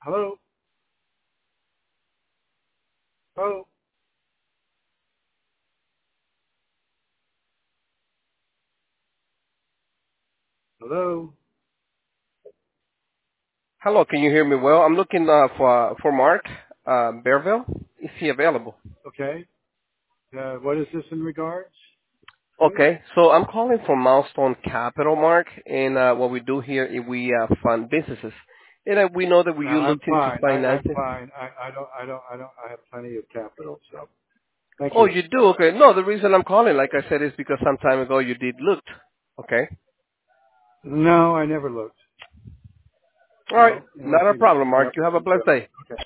Hello? Hello? Hello? Hello, can you hear me well? I'm looking for Mark Berville. Is he available? Okay. What is this in regards to? Okay, so I'm calling from Milestone Capital, Mark, and what we do here is we fund businesses, and we know that when you I'm looked into fine. I'm financing. fine. I have plenty of capital, so thank Oh, you. you do? Okay. No, the reason I'm calling, like I said, is because some time ago you did look. Okay. No, I never looked. All right. No, Not a we problem, Mark. never. You have a blessed day. Okay.